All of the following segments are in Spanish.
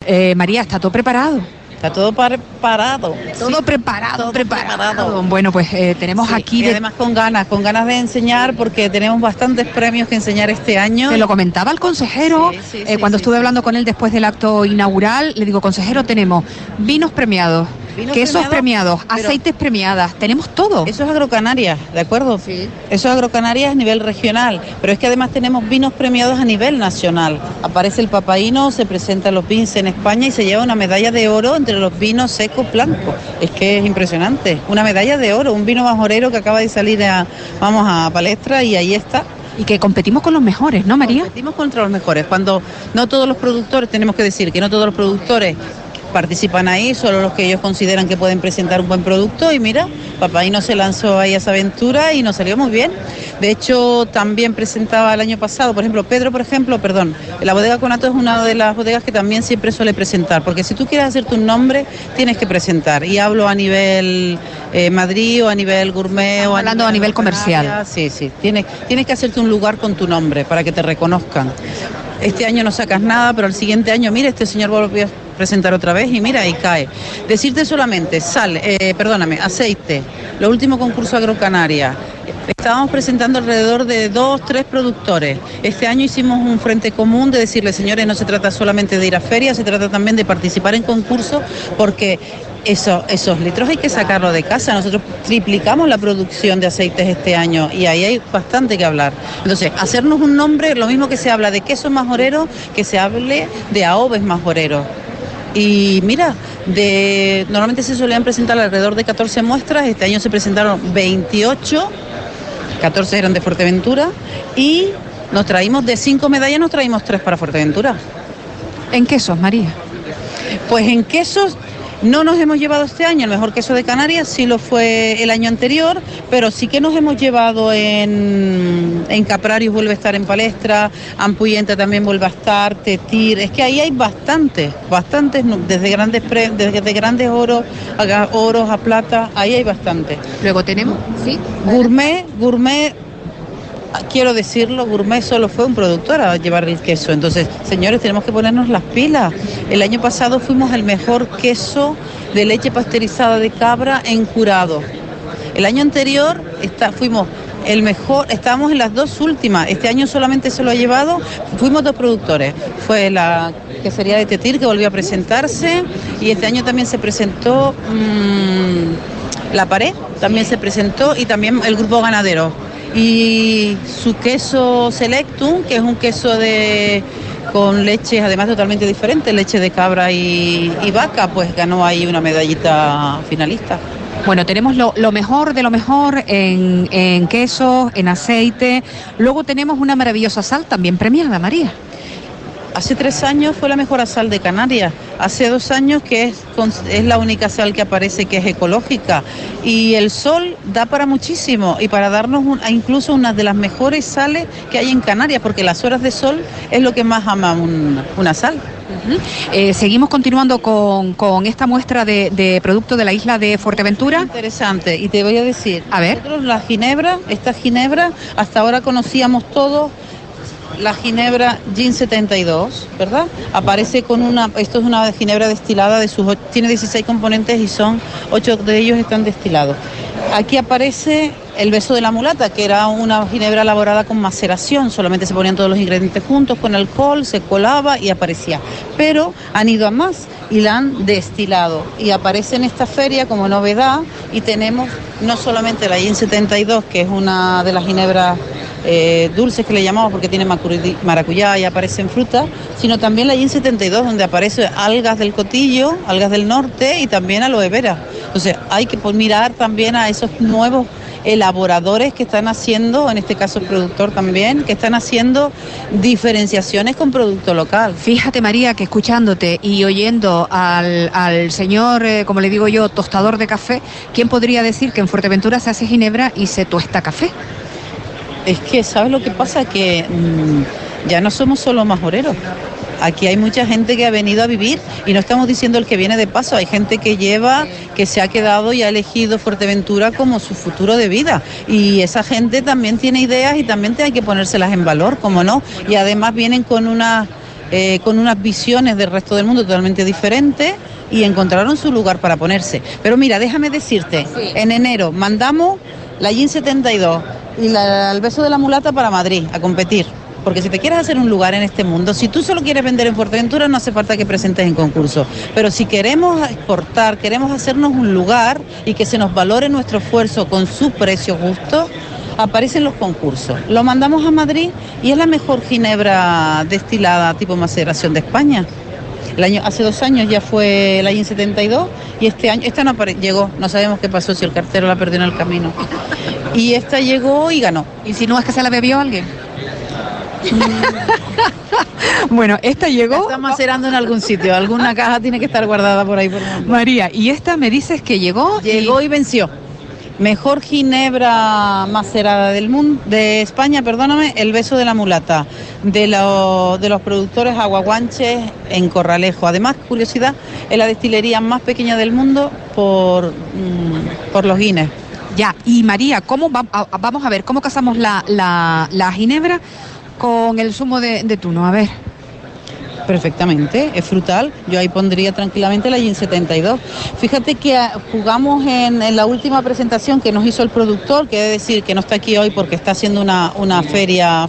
María, ¿está todo preparado? Está todo preparado. Todo preparado. Bueno, pues tenemos aquí... Y además con ganas de enseñar, porque tenemos bastantes premios que enseñar este año. Te lo comentaba el consejero, cuando estuve hablando con él después del acto inaugural, le digo, consejero, tenemos vinos premiados, quesos premiados, aceites premiadas, tenemos todo. Eso es Agrocanarias, ¿de acuerdo? Sí. Eso es Agrocanarias a nivel regional, pero es que además tenemos vinos premiados a nivel nacional. Aparece el papaíno, se presenta los vins en España y se lleva una medalla de oro entre los vinos secos blancos. Es que es impresionante, una medalla de oro, un vino majorero que acaba de salir a palestra y ahí está. Y que competimos con los mejores, ¿no, María? Competimos contra los mejores, cuando no todos los productores, tenemos que decir que no todos los productores participan ahí, solo los que ellos consideran que pueden presentar un buen producto, y mira, Papaíno se lanzó ahí a esa aventura y nos salió muy bien. De hecho, también presentaba el año pasado, por ejemplo, la bodega Conato es una de las bodegas que también siempre suele presentar, porque si tú quieres hacerte un nombre, tienes que presentar, y hablo a nivel Madrid o a nivel gourmet o hablando a nivel comercial. Sí, tienes que hacerte un lugar con tu nombre para que te reconozcan. Este año no sacas nada, pero al siguiente año, mira, este señor volvió a presentar otra vez y mira, ahí cae. Decirte solamente, aceite, lo último concurso Agrocanaria. Estábamos presentando alrededor de 2-3 productores. Este año hicimos un frente común de decirle, señores, no se trata solamente de ir a ferias, se trata también de participar en concursos, porque esos litros hay que sacarlo de casa. Nosotros triplicamos la producción de aceites este año y ahí hay bastante que hablar. Entonces, hacernos un nombre, lo mismo que se habla de queso majorero, que se hable de aoves majoreros. Y mira, normalmente se solían presentar alrededor de 14 muestras, este año se presentaron 28, 14 eran de Fuerteventura, y nos traímos de 5 medallas, nos traímos 3 para Fuerteventura. ¿En quesos, María? Pues en quesos no nos hemos llevado este año el mejor queso de Canarias, sí lo fue el año anterior, pero sí que nos hemos llevado en Caprarius, vuelve a estar en palestra, Ampuyenta también vuelve a estar, Tetir, es que ahí hay bastantes, desde grandes oros a plata, ahí hay bastante. Luego tenemos, ¿sí? Gourmet, quiero decirlo, Gourmet solo fue un productor a llevar el queso. Entonces, señores, tenemos que ponernos las pilas. El año pasado fuimos el mejor queso de leche pasteurizada de cabra en Jurado. El año anterior fuimos el mejor, estábamos en las 2 últimas. Este año solamente se lo ha llevado, fuimos 2 productores. Fue la quesería de Tetir, que volvió a presentarse, y este año también se presentó La Pared, también se presentó, y también el grupo ganadero. Y su queso Selectum, que es un queso con leches además totalmente diferentes, leche de cabra y vaca, pues ganó ahí una medallita finalista. Bueno, tenemos lo mejor de lo mejor en quesos, en aceite. Luego tenemos una maravillosa sal también premiada, María. Hace 3 años fue la mejor sal de Canarias, hace 2 años que es la única sal que aparece que es ecológica, y el sol da para muchísimo y para darnos incluso una de las mejores sales que hay en Canarias, porque las horas de sol es lo que más ama una sal. Seguimos continuando con esta muestra de producto de la isla de Fuerteventura. Interesante, y te voy a decir, a ver, nosotros esta ginebra, hasta ahora conocíamos todos la ginebra Gin 72, ¿verdad? Aparece esto es una ginebra destilada, tiene 16 componentes y 8 de ellos están destilados. Aquí aparece el beso de la mulata, que era una ginebra elaborada con maceración, solamente se ponían todos los ingredientes juntos con alcohol, se colaba y aparecía. Pero han ido a más y la han destilado, y aparece en esta feria como novedad, y tenemos no solamente la Gin 72, que es una de las ginebras dulces que le llamamos porque tiene maracuyá y aparece en fruta, sino también la Gin 72, donde aparece algas del Cotillo, algas del norte y también aloe vera. Entonces hay que mirar también a esos nuevos elaboradores que están haciendo, en este caso el productor también, que están haciendo diferenciaciones con producto local. Fíjate, María, que escuchándote y oyendo al señor, como le digo yo, tostador de café, ¿quién podría decir que en Fuerteventura se hace ginebra y se tuesta café? Es que, ¿sabes lo que pasa? Que ya no somos solo majoreros. Aquí hay mucha gente que ha venido a vivir, y no estamos diciendo el que viene de paso, hay gente que se ha quedado y ha elegido Fuerteventura como su futuro de vida, y esa gente también tiene ideas y también hay que ponérselas en valor, ¿cómo no? Y además vienen con unas con unas visiones del resto del mundo totalmente diferentes y encontraron su lugar para ponerse. Pero mira, déjame decirte, en enero mandamos la Jean 72 y el beso de la mulata para Madrid a competir. Porque si te quieres hacer un lugar en este mundo, si tú solo quieres vender en Fuerteventura, no hace falta que presentes en concurso. Pero si queremos exportar, queremos hacernos un lugar y que se nos valore nuestro esfuerzo con su precio justo, aparecen los concursos. Lo mandamos a Madrid y es la mejor ginebra destilada tipo maceración de España. Hace 2 años ya fue la Jean 72 y este año, esta no llegó, no sabemos qué pasó, si el cartero la perdió en el camino. Y esta llegó y ganó. ¿Y si no es que se la bebió alguien? Bueno, esta llegó. Está macerando en algún sitio, alguna caja tiene que estar guardada por ahí. María, y esta me dices que llegó. Llegó y venció. Mejor ginebra macerada del mundo, de España, perdóname, el beso de la mulata, de los productores Aguaguanches en Corralejo. Además, curiosidad, es la destilería más pequeña del mundo por los Guinness. Ya, y María, vamos a ver, ¿cómo casamos la ginebra con el zumo de tuno? A ver. Perfectamente, es frutal. Yo ahí pondría tranquilamente la Jean 72. Fíjate que jugamos en la última presentación que nos hizo el productor, que he de decir que no está aquí hoy porque está haciendo una feria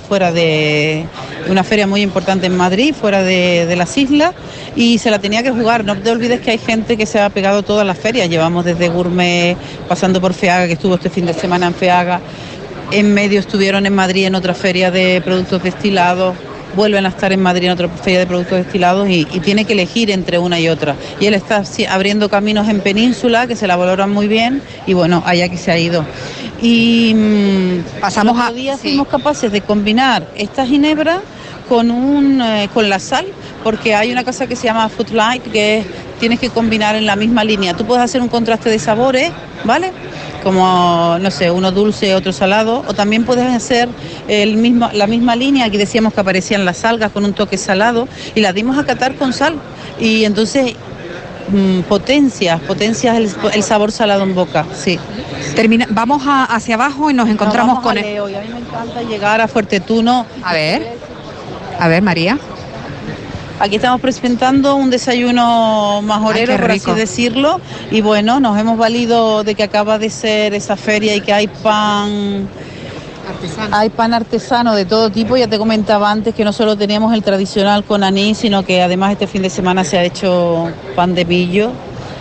una feria muy importante en Madrid, fuera de las islas, y se la tenía que jugar. No te olvides que hay gente que se ha pegado todas las ferias. Llevamos desde Gourmet, pasando por FEAGA, que estuvo este fin de semana en FEAGA. En medio estuvieron en Madrid en otra feria de productos destilados. Vuelven a estar en Madrid en otra feria de productos destilados y tiene que elegir entre una y otra. Y él está abriendo caminos en Península, que se la valoran muy bien, y bueno, allá que se ha ido. Y pasamos a... día fuimos capaces de combinar esta ginebra con la sal, porque hay una cosa que se llama Footlight, que tienes que combinar en la misma línea. Tú puedes hacer un contraste de sabores, ¿vale? Como, no sé, uno dulce, otro salado, o también puedes hacer la misma línea. Aquí decíamos que aparecían las algas con un toque salado y las dimos a catar con sal, y entonces potencias el sabor salado en boca, sí. Vamos hacia abajo y nos encontramos con él. A mí me encanta llegar a Fuertetuno. A ver, María. Aquí estamos presentando un desayuno majorero, por así decirlo, y bueno, nos hemos valido de que acaba de ser esa feria y que hay pan artesano. Hay pan artesano de todo tipo. Ya te comentaba antes que no solo teníamos el tradicional con anís, sino que además este fin de semana se ha hecho pan de pillo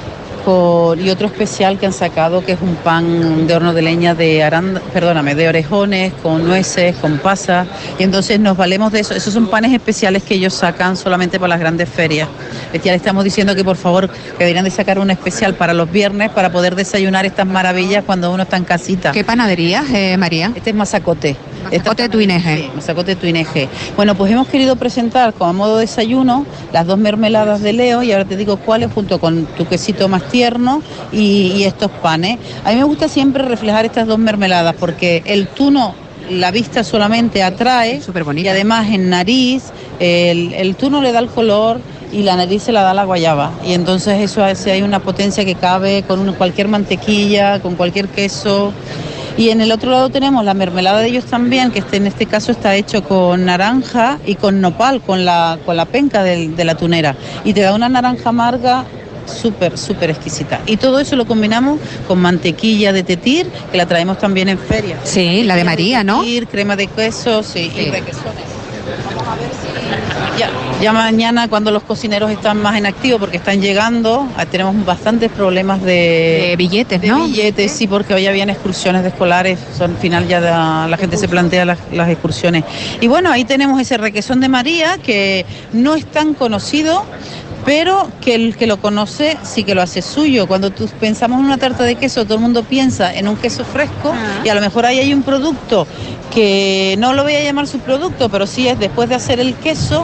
y otro especial que han sacado, que es un pan de horno de leña de orejones, con nueces, con pasas, y entonces nos valemos de eso. Esos son panes especiales que ellos sacan solamente para las grandes ferias. Ya le estamos diciendo que por favor que deberían de sacar un especial para los viernes para poder desayunar estas maravillas cuando uno está en casita. ¿Qué panadería, María? Este es Mazacote. Mazacote Tuineje. Sí, Mazacote Tuineje. Bueno, pues hemos querido presentar como a modo de desayuno las 2 mermeladas de Leo, y ahora te digo cuáles, junto con tu quesito más tierno y estos panes. A mí me gusta siempre reflejar estas 2 mermeladas porque el tuno, la vista solamente atrae, súper bonito. Y además en nariz el tuno le da el color y la nariz se la da la guayaba, y entonces eso hace, hay una potencia que cabe con cualquier mantequilla, con cualquier queso. Y en el otro lado tenemos la mermelada de ellos también, que en este caso está hecho con naranja y con nopal, con la penca de la tunera, y te da una naranja amarga súper, súper exquisita. Y todo eso lo combinamos con mantequilla de tetir, que la traemos también en feria. Sí, la de María, ¿no? Crema de queso, sí. Y requesones. Vamos a ver si ya mañana, cuando los cocineros están más en activo, porque están llegando, tenemos bastantes problemas de billetes, ¿no? Billetes, sí, porque hoy habían excursiones de escolares, al final ya la gente se plantea las excursiones. Y bueno, ahí tenemos ese requesón de María, que no es tan conocido, pero que el que lo conoce sí que lo hace suyo. Cuando pensamos en una tarta de queso, todo el mundo piensa en un queso fresco, y a lo mejor ahí hay un producto que no lo voy a llamar subproducto, pero sí es después de hacer el queso,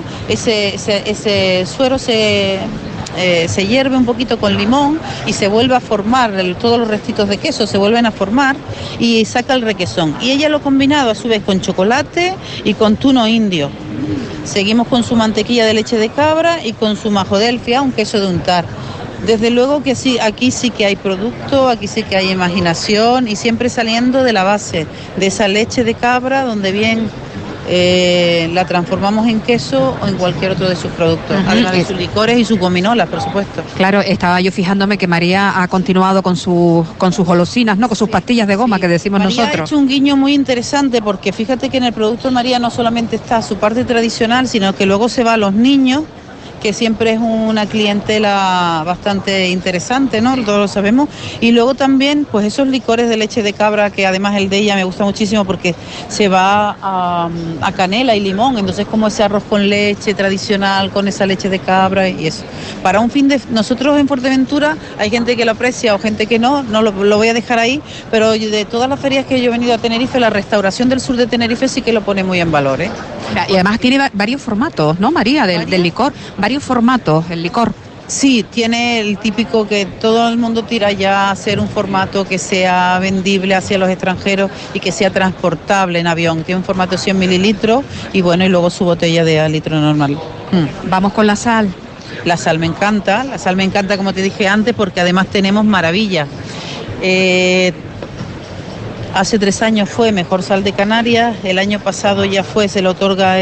ese suero se hierve un poquito con limón y se vuelve a formar, todos los restitos de queso se vuelven a formar y saca el requesón. Y ella lo ha combinado a su vez con chocolate y con tuno indio. Seguimos con su mantequilla de leche de cabra y con su majodelfia, un queso de untar. Desde luego que sí, aquí sí que hay producto, aquí sí que hay imaginación, y siempre saliendo de la base de esa leche de cabra donde bien la transformamos en queso o en cualquier otro de sus productos, además de sus licores y sus gominolas, por supuesto. Claro, estaba yo fijándome que María ha continuado con sus golosinas, ¿no? Con sus pastillas de goma, que decimos María nosotros. Ha hecho un guiño muy interesante, porque fíjate que en el producto de María no solamente está su parte tradicional, sino que luego se va a los niños, que siempre es una clientela bastante interesante, ¿no? Todos lo sabemos. Y luego también, pues esos licores de leche de cabra, que además el de ella me gusta muchísimo porque se va a canela y limón, entonces como ese arroz con leche tradicional, con esa leche de cabra y eso. Para un fin de... Nosotros en Fuerteventura hay gente que lo aprecia o gente que no lo voy a dejar ahí, pero de todas las ferias que yo he venido a Tenerife, la restauración del sur de Tenerife sí que lo pone muy en valor, ¿eh? Y además tiene varios formatos, ¿no, María? Del licor, varios formatos, el licor. Sí, tiene el típico que todo el mundo tira ya a hacer un formato que sea vendible hacia los extranjeros y que sea transportable en avión. Tiene un formato de 100 mililitros y bueno, y luego su botella de a litro normal. Vamos con la sal. La sal me encanta, como te dije antes, porque además tenemos maravillas. Hace 3 años fue mejor sal de Canarias, el año pasado ya se le otorga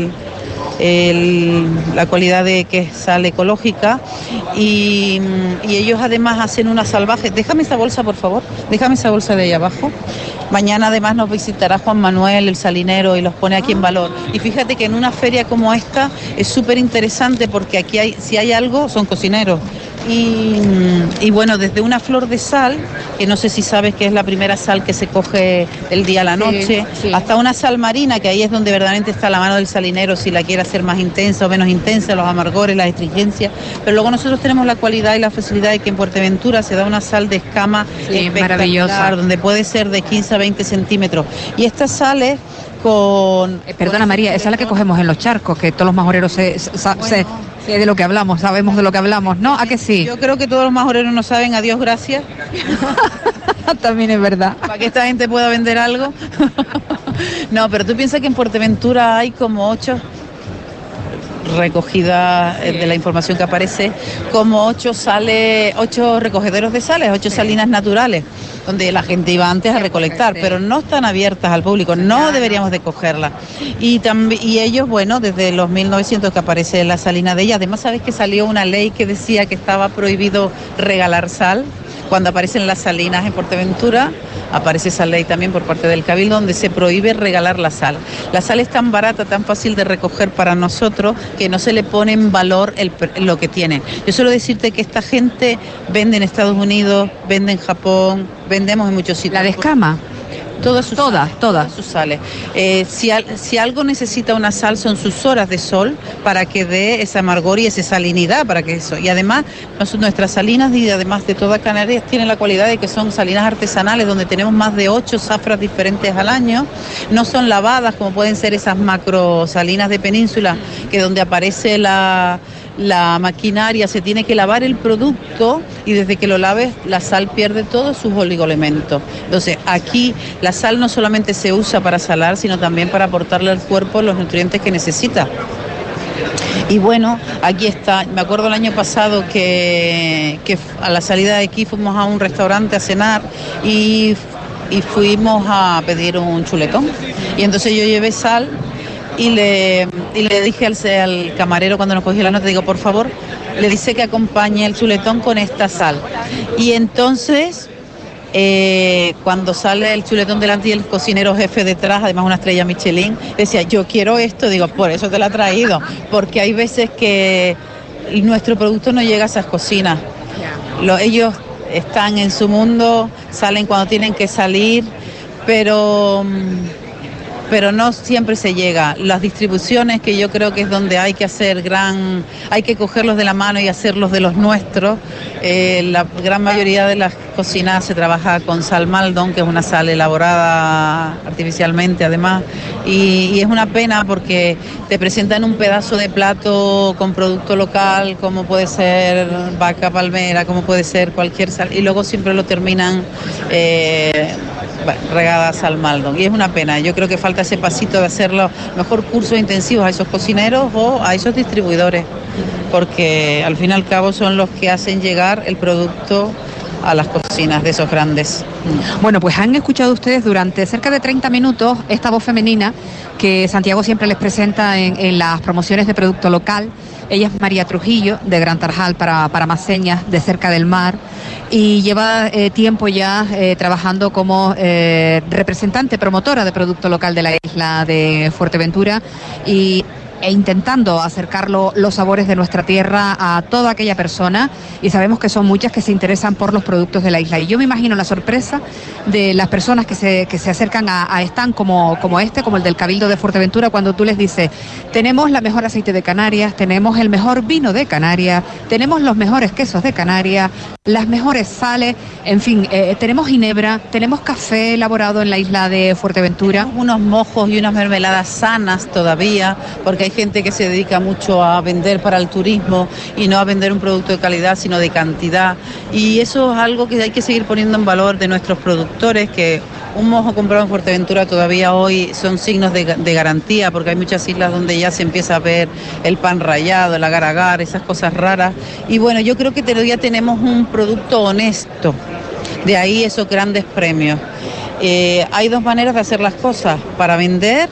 la cualidad de que es sal ecológica y ellos además hacen una salvaje. Déjame esa bolsa, por favor, déjame esa bolsa de ahí abajo. Mañana además nos visitará Juan Manuel, el salinero, y los pone aquí en valor. Y fíjate que en una feria como esta es súper interesante porque aquí si hay algo, son cocineros. Y bueno, desde una flor de sal, que no sé si sabes que es la primera sal que se coge del día a la noche, hasta una sal marina, que ahí es donde verdaderamente está la mano del salinero, si la quiere hacer más intensa o menos intensa, los amargores, las astringencias. Pero luego nosotros tenemos la cualidad y la facilidad de que en Fuerteventura se da una sal de escama maravillosa, donde puede ser de 15 a 20 centímetros. Y estas sales con... Perdona, María, esa es la que cogemos en los charcos, que todos los majoreros de lo que hablamos, sabemos de lo que hablamos, ¿no? ¿A que sí? Yo creo que todos los majoreros no saben, a Dios gracias. También es verdad. Para que esta gente pueda vender algo. No, pero tú piensas que en Fuerteventura hay como 8 recogidas de la información que aparece, como 8 recogederos de sales, 8 salinas naturales, donde la gente iba antes a recolectar, pero no están abiertas al público, no deberíamos de cogerlas. Y ellos, bueno, desde los 1900 que aparece la salina de ella, además sabes que salió una ley que decía que estaba prohibido regalar sal. Cuando aparecen las salinas en Fuerteventura, aparece esa ley también por parte del Cabildo, donde se prohíbe regalar la sal. La sal es tan barata, tan fácil de recoger para nosotros, que no se le pone en valor lo que tienen. Yo suelo decirte que esta gente vende en Estados Unidos, vende en Japón, vendemos en muchos sitios. ¿La de escama? Todas sus sales. Si algo necesita una sal son sus horas de sol para que dé esa amargor y esa salinidad, para que eso. Y además nuestras salinas, y además de todas Canarias, tienen la cualidad de que son salinas artesanales, donde tenemos más de 8 zafras diferentes al año. No son lavadas como pueden ser esas macro salinas de península, que donde aparece la maquinaria, se tiene que lavar el producto y desde que lo laves la sal pierde todos sus oligoelementos. Entonces aquí la sal no solamente se usa para salar, sino también para aportarle al cuerpo los nutrientes que necesita. Y bueno, aquí está. Me acuerdo el año pasado que a la salida de aquí fuimos a un restaurante a cenar y fuimos a pedir un chuletón. Y entonces yo llevé sal y le dije al camarero cuando nos cogió la nota, digo, por favor, le dice que acompañe el chuletón con esta sal. Y entonces, cuando sale el chuletón delante y el cocinero jefe detrás, además una estrella Michelin, decía, yo quiero esto, digo, por eso te lo he traído, porque hay veces que nuestro producto no llega a esas cocinas. Ellos están en su mundo, salen cuando tienen que salir, pero no siempre se llega. Las distribuciones, que yo creo que es donde hay que hacer hay que cogerlos de la mano y hacerlos de los nuestros. La gran mayoría de las cocinas se trabaja con sal Maldon, que es una sal elaborada artificialmente además, y es una pena porque te presentan un pedazo de plato con producto local, como puede ser vaca palmera, como puede ser cualquier sal, y luego siempre lo terminan regada sal Maldon, y es una pena. Yo creo que falta ese pasito de hacerlo, mejor cursos intensivos a esos cocineros o a esos distribuidores, porque al fin y al cabo son los que hacen llegar el producto a las cocinas de esos grandes. Bueno, pues han escuchado ustedes durante cerca de 30 minutos esta voz femenina que Santiago siempre les presenta en las promociones de producto local. Ella es María Trujillo, de Gran Tarjal para Más Señas, de Cerca del Mar, y lleva tiempo ya trabajando como representante, promotora de producto local de la isla de Fuerteventura e intentando acercar los sabores de nuestra tierra a toda aquella persona, y sabemos que son muchas que se interesan por los productos de la isla. Y yo me imagino la sorpresa de las personas que se acercan a stand como el del Cabildo de Fuerteventura, cuando tú les dices, tenemos la mejor aceite de Canarias, tenemos el mejor vino de Canarias, tenemos los mejores quesos de Canarias, las mejores sales, en fin, tenemos ginebra, tenemos café elaborado en la isla de Fuerteventura. Tenemos unos mojos y unas mermeladas sanas todavía, porque hay gente que se dedica mucho a vender para el turismo y no a vender un producto de calidad, sino de cantidad. Y eso es algo que hay que seguir poniendo en valor de nuestros productores, que un mojo comprado en Fuerteventura todavía hoy son signos de garantía, porque hay muchas islas donde ya se empieza a ver el pan rallado, el agar-agar, esas cosas raras. Y bueno, yo creo que todavía tenemos un producto honesto, de ahí esos grandes premios. Hay dos maneras de hacer las cosas, para vender,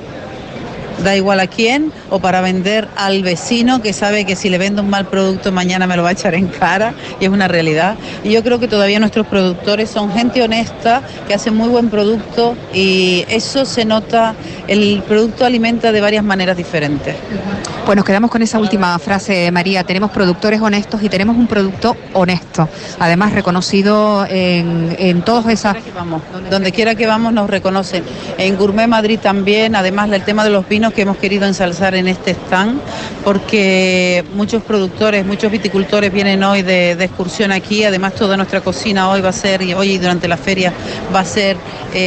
da igual a quién, o para vender al vecino que sabe que si le vendo un mal producto mañana me lo va a echar en cara, y es una realidad. Y yo creo que todavía nuestros productores son gente honesta, que hace muy buen producto, y eso se nota, el producto alimenta de varias maneras diferentes. Pues nos quedamos con esa última frase, María. Tenemos productores honestos y tenemos un producto honesto, además reconocido en todos esas... Donde quiera que vamos nos reconocen. En Gourmet Madrid también, además el tema de los vinos que hemos querido ensalzar en este stand, porque muchos productores, muchos viticultores vienen hoy de excursión aquí. Además toda nuestra cocina hoy va a ser, y hoy durante la feria va a ser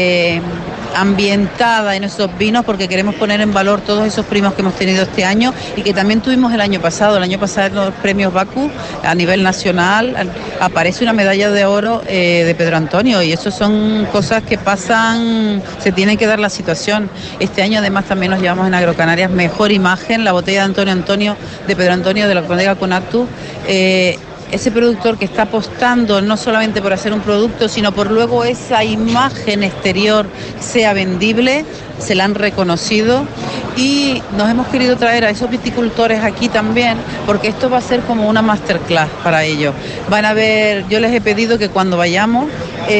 ambientada en esos vinos, porque queremos poner en valor todos esos premios que hemos tenido este año y que también tuvimos el año pasado. El año pasado en los premios Baku a nivel nacional aparece una medalla de oro de Pedro Antonio, y eso son cosas que pasan, se tiene que dar la situación. Este año además también nos llevamos en Agrocanarias mejor imagen, la botella de Pedro Antonio de la bodega Conactus. Ese productor que está apostando no solamente por hacer un producto, sino por luego esa imagen exterior sea vendible, se la han reconocido, y nos hemos querido traer a esos viticultores aquí también, porque esto va a ser como una masterclass para ellos. Van a ver, yo les he pedido que cuando vayamos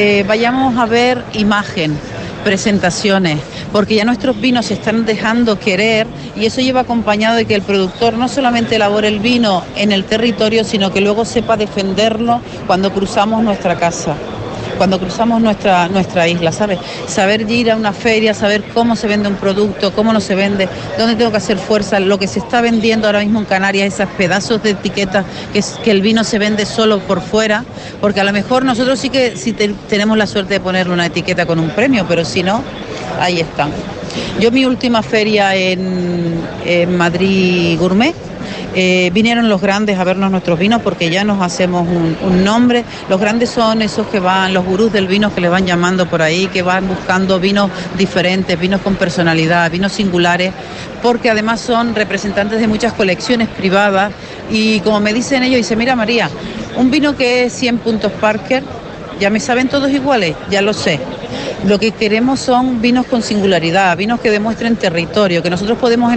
a ver imagen, presentaciones, porque ya nuestros vinos se están dejando querer, y eso lleva acompañado de que el productor no solamente elabore el vino en el territorio, sino que luego sepa defenderlo cuando cruzamos nuestra casa, cuando cruzamos nuestra isla, ¿sabes? Saber ir a una feria, saber cómo se vende un producto, cómo no se vende, dónde tengo que hacer fuerza, lo que se está vendiendo ahora mismo en Canarias, esos pedazos de etiquetas que el vino se vende solo por fuera, porque a lo mejor nosotros sí que tenemos la suerte de ponerle una etiqueta con un premio, pero si no, ahí están. Yo mi última feria en Madrid Gourmet, vinieron los grandes a vernos nuestros vinos, porque ya nos hacemos un nombre. Los grandes son esos que van, los gurús del vino que les van llamando por ahí, que van buscando vinos diferentes, vinos con personalidad, vinos singulares, porque además son representantes de muchas colecciones privadas. Y como me dicen ellos, dice, mira María, un vino que es 100 puntos Parker, ya me saben todos iguales, ya lo sé. Lo que queremos son vinos con singularidad, vinos que demuestren territorio, que nosotros podemos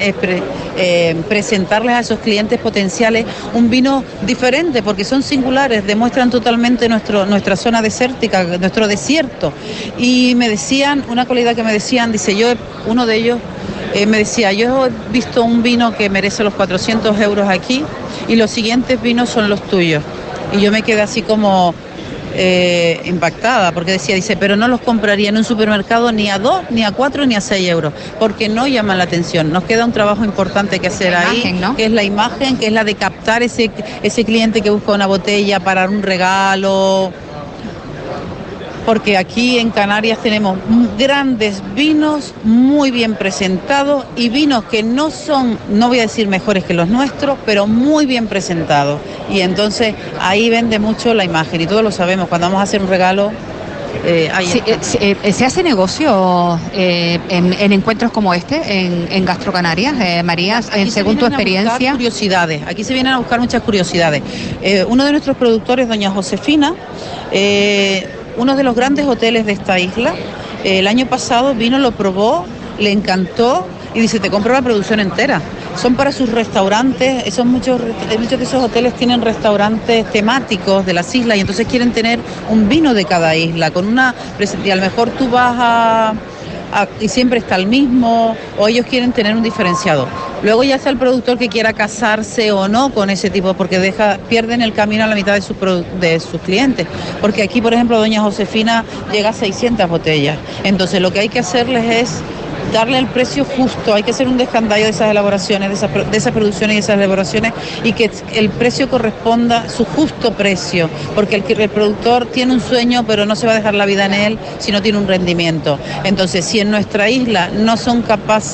presentarles a esos clientes potenciales un vino diferente, porque son singulares, demuestran totalmente nuestra zona desértica, nuestro desierto. Y me decían, una cualidad que me decían, dice, uno de ellos me decía, yo he visto un vino que merece los 400 euros aquí, y los siguientes vinos son los tuyos. Y yo me quedé así como impactada, porque dice, pero no los compraría en un supermercado ni a 2, ni a 4, ni a 6 euros, porque no llaman la atención. Nos queda un trabajo importante que hacer ahí, ¿no? Que es la imagen, que es la de captar ese cliente que busca una botella para un regalo, porque aquí en Canarias tenemos grandes vinos muy bien presentados, y vinos que no son, no voy a decir mejores que los nuestros, pero muy bien presentados. Y entonces ahí vende mucho la imagen, y todos lo sabemos, cuando vamos a hacer un regalo ¿Se hace negocio en encuentros como este, en Gastrocanarias, María, según tu experiencia? Curiosidades. Aquí se vienen a buscar muchas curiosidades. Uno de nuestros productores, doña Josefina, uno de los grandes hoteles de esta isla, el año pasado vino, lo probó, le encantó y dice, te compro la producción entera. Son para sus restaurantes, muchos de esos hoteles tienen restaurantes temáticos de las islas y entonces quieren tener un vino de cada isla, y a lo mejor tú vas y siempre está el mismo, o ellos quieren tener un diferenciado. Luego ya está el productor que quiera casarse o no con ese tipo, porque pierden el camino a la mitad de sus clientes. Porque aquí, por ejemplo, doña Josefina llega a 600 botellas. Entonces lo que hay que hacerles es darle el precio justo, hay que hacer un descandallo de esas elaboraciones, de esas producciones y esas elaboraciones, y que el precio corresponda a su justo precio, porque el productor tiene un sueño, pero no se va a dejar la vida en él si no tiene un rendimiento. Entonces, si en nuestra isla no somos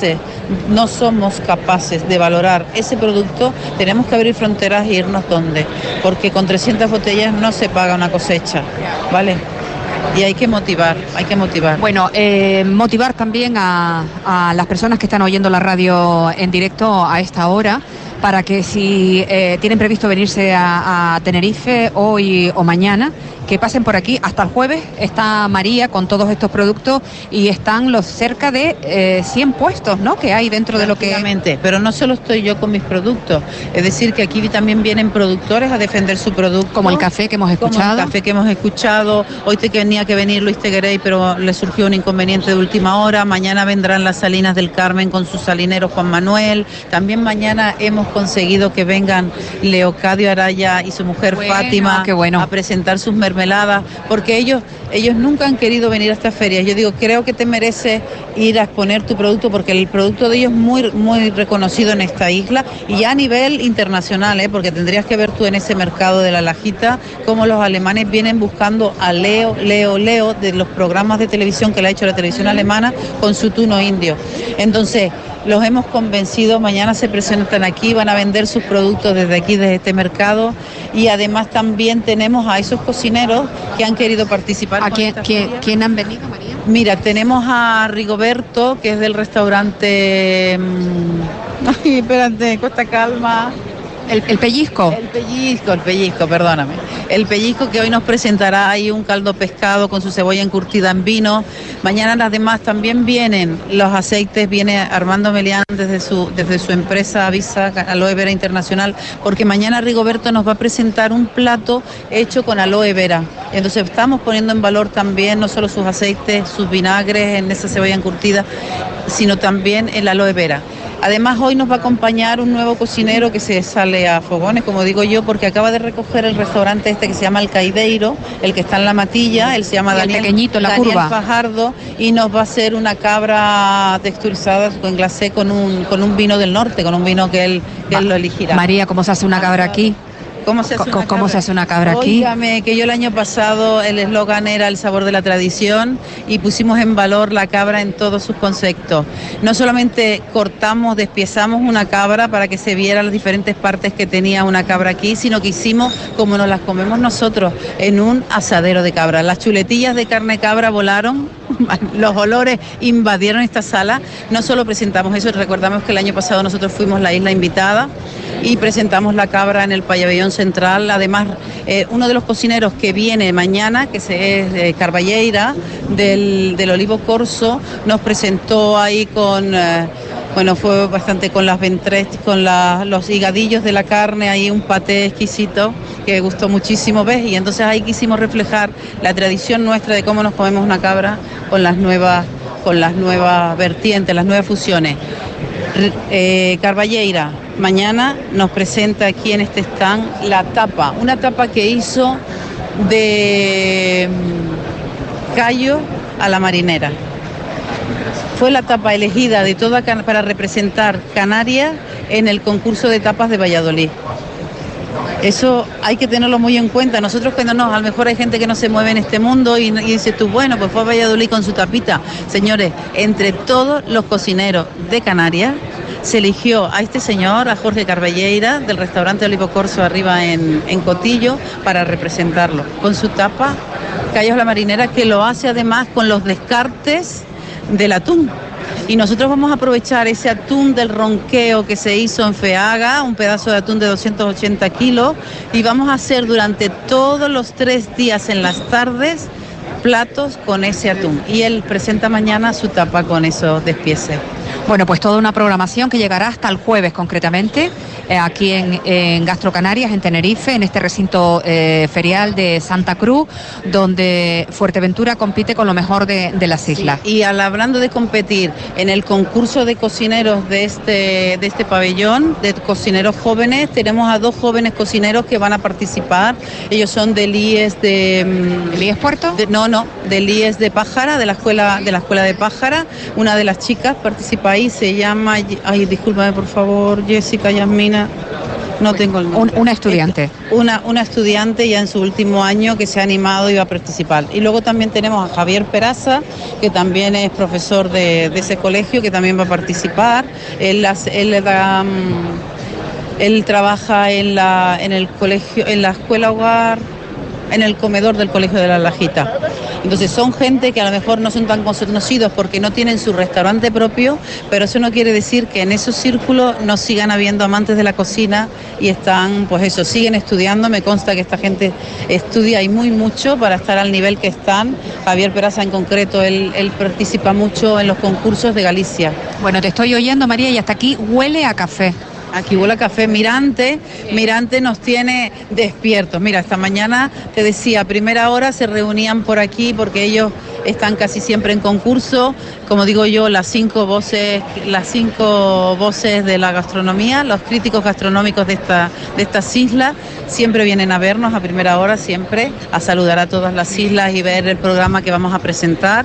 capaces de valorar ese producto, tenemos que abrir fronteras e irnos donde, porque con 300 botellas no se paga una cosecha, ¿vale? Y hay que motivar. Bueno, motivar también a las personas que están oyendo la radio en directo a esta hora, para que si tienen previsto venirse a Tenerife hoy o mañana, que pasen por aquí. Hasta el jueves está María con todos estos productos y están los cerca de 100 puestos, ¿no?, que hay dentro de lo que... Pero no solo estoy yo con mis productos, es decir, que aquí también vienen productores a defender su producto. Como el café que hemos escuchado. Hoy tenía que venir Luis Teguerey, pero le surgió un inconveniente de última hora. Mañana vendrán las Salinas del Carmen con su salinero Juan Manuel. También mañana hemos conseguido que vengan Leocadio Araya y su mujer Fátima a presentar sus mermeladas, porque ellos nunca han querido venir a estas ferias. Yo digo, creo que te merece ir a exponer tu producto, porque el producto de ellos es muy, muy reconocido en esta isla y ya a nivel internacional, porque tendrías que ver tú en ese mercado de la Lajita cómo los alemanes vienen buscando a Leo de los programas de televisión que le ha hecho la televisión alemana con su tuno indio. Entonces, los hemos convencido, mañana se presentan aquí, van a vender sus productos desde aquí, desde este mercado, y además también tenemos a esos cocineros que han querido participar. ¿Quién han venido, María? Mira, tenemos a Rigoberto, que es del restaurante... Ay, espérate, Costa Calma... El pellizco. El pellizco, perdóname. El pellizco, que hoy nos presentará ahí un caldo pescado con su cebolla encurtida en vino. Mañana las demás también vienen. Los aceites, viene Armando Melián desde su empresa Avisa Aloe Vera Internacional, porque mañana Rigoberto nos va a presentar un plato hecho con aloe vera. Entonces estamos poniendo en valor también no solo sus aceites, sus vinagres en esa cebolla encurtida, sino también el aloe vera. Además, hoy nos va a acompañar un nuevo cocinero que se sale a fogones, como digo yo, porque acaba de recoger el restaurante que se llama El Caideiro, el que está en La Matilla. Él se llama Daniel Fajardo, y nos va a hacer una cabra texturizada con glacé con un vino del norte, con un vino que él lo elegirá. María, ¿cómo se hace una cabra aquí? ¿Cómo se hace una cabra aquí? Óigame, que yo el año pasado el eslogan era el sabor de la tradición y pusimos en valor la cabra en todos sus conceptos. No solamente cortamos, despiezamos una cabra para que se viera las diferentes partes que tenía una cabra aquí, sino que hicimos como nos las comemos nosotros, en un asadero de cabra. Las chuletillas de carne cabra volaron, los olores invadieron esta sala. No solo presentamos eso, recordamos que el año pasado nosotros fuimos la isla invitada y presentamos la cabra en el pabellón central. Además, uno de los cocineros que viene mañana, que es Carballeira, del Olivo Corso, nos presentó ahí con... fue bastante con las ventres, con los higadillos de la carne, ahí un paté exquisito que gustó muchísimo, ¿ves? Y entonces ahí quisimos reflejar la tradición nuestra de cómo nos comemos una cabra con las nuevas vertientes, las nuevas fusiones. Carballeira mañana nos presenta aquí en este stand una tapa que hizo de callo a la marinera. Fue la tapa elegida de toda para representar Canarias en el concurso de tapas de Valladolid. Eso hay que tenerlo muy en cuenta. Nosotros a lo mejor hay gente que no se mueve en este mundo y dice tú, bueno, pues fue a Valladolid con su tapita. Señores, entre todos los cocineros de Canarias se eligió a este señor, a Jorge Carballeira, del restaurante Olivo Corso arriba en Cotillo, para representarlo, con su tapa Callos La Marinera, que lo hace además con los descartes del atún. Y nosotros vamos a aprovechar ese atún del ronqueo que se hizo en Feaga, un pedazo de atún de 280 kilos, y vamos a hacer durante todos los 3 días en las tardes platos con ese atún. Y él presenta mañana su tapa con esos despieces. Bueno, pues toda una programación que llegará hasta el jueves concretamente, aquí en Gastro Canarias, en Tenerife, en este recinto ferial de Santa Cruz, donde Fuerteventura compite con lo mejor de las islas. Sí, y hablando de competir, en el concurso de cocineros de este pabellón, de cocineros jóvenes, tenemos a 2 jóvenes cocineros que van a participar. Ellos son del IES ¿El IES Puerto? Del IES de Pájara, de la escuela de Pájara. Una de las chicas participa ahí, se llama, ay, discúlpame por favor, Jessica Yasmina, no tengo el nombre. Una estudiante. Una estudiante ya en su último año que se ha animado y va a participar. Y luego también tenemos a Javier Peraza, que también es profesor de ese colegio, que también va a participar. Él trabaja en el colegio, en la escuela hogar, en el comedor del Colegio de la Lajita. Entonces son gente que a lo mejor no son tan conocidos porque no tienen su restaurante propio, pero eso no quiere decir que en esos círculos no sigan habiendo amantes de la cocina y están, pues eso, siguen estudiando. Me consta que esta gente estudia y muy mucho para estar al nivel que están. Javier Peraza en concreto, él participa mucho en los concursos de Galicia. Bueno, te estoy oyendo, María, y hasta aquí huele a café. Aquí huele a café. Mirante nos tiene despiertos. Mira, esta mañana te decía, a primera hora se reunían por aquí porque ellos están casi siempre en concurso. Como digo yo, las 5 voces de la gastronomía, los críticos gastronómicos de estas islas siempre vienen a vernos a primera hora, siempre a saludar a todas las islas y ver el programa que vamos a presentar.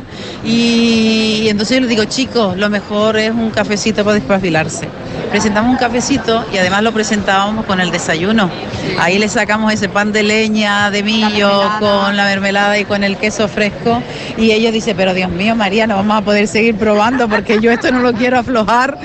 Y entonces yo les digo, chicos, lo mejor es un cafecito para despabilarse. Presentamos un cafecito y además lo presentábamos con el desayuno. Ahí le sacamos ese pan de leña, de millo, con la mermelada y con el queso fresco. Y ellos dicen, pero Dios mío, María, no vamos a poder seguir probando porque yo esto no lo quiero aflojar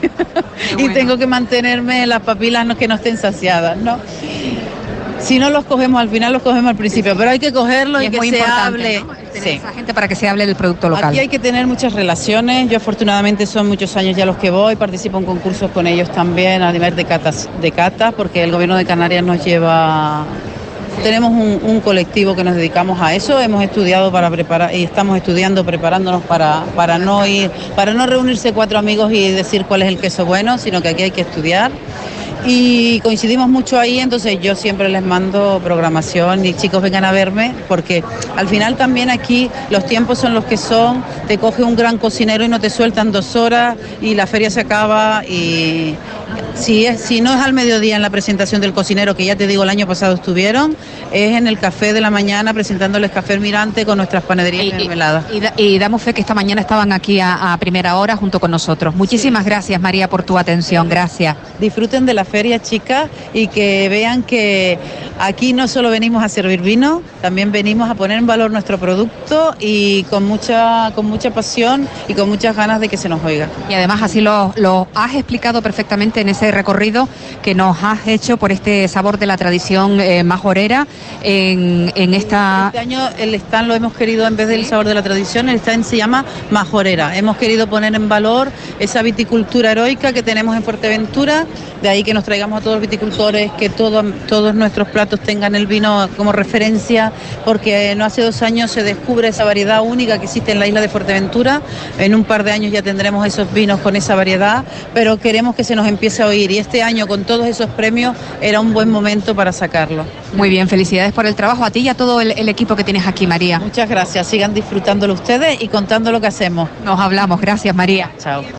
y tengo que mantenerme las papilas que no estén saciadas, ¿no? Si no los cogemos al final, los cogemos al principio, pero hay que cogerlos y que se hable. ¿No? Sí. Esa gente para que se hable del producto local. Aquí hay que tener muchas relaciones. Yo afortunadamente son muchos años ya los que voy, participo en concursos con ellos también a nivel de catas, porque el gobierno de Canarias nos lleva. Tenemos un colectivo que nos dedicamos a eso. Hemos estudiado para preparar y estamos estudiando, preparándonos para no reunirse 4 amigos y decir cuál es el queso bueno, sino que aquí hay que estudiar. Y coincidimos mucho ahí, entonces yo siempre les mando programación y chicos vengan a verme, porque al final también aquí los tiempos son los que son, te coge un gran cocinero y no te sueltan 2 horas y la feria se acaba. Y si no es al mediodía en la presentación del cocinero, que ya te digo el año pasado estuvieron, es en el café de la mañana presentándoles café Almirante con nuestras panaderías y mermeladas. Y damos fe que esta mañana estaban aquí a primera hora junto con nosotros. Muchísimas gracias, María, por tu atención. Gracias. Disfruten de la feria, chicas, y que vean que aquí no solo venimos a servir vino, también venimos a poner en valor nuestro producto y con mucha pasión y con muchas ganas de que se nos oiga. Y además así lo has explicado perfectamente en ese recorrido que nos has hecho por este sabor de la tradición majorera en esta... Este año el stand lo hemos querido, en vez del sabor de la tradición, el stand se llama Majorera. Hemos querido poner en valor esa viticultura heroica que tenemos en Fuerteventura, de ahí que nos traigamos a todos los viticultores, que todos nuestros platos tengan el vino como referencia, porque no hace 2 años se descubre esa variedad única que existe en la isla de Fuerteventura. En un par de años ya tendremos esos vinos con esa variedad, pero queremos que se nos empiece a oír, y este año con todos esos premios era un buen momento para sacarlo. Muy bien, felicidades por el trabajo a ti y a todo el equipo que tienes aquí, María. Muchas gracias, sigan disfrutándolo ustedes y contando lo que hacemos. Nos hablamos, gracias, María. Chao.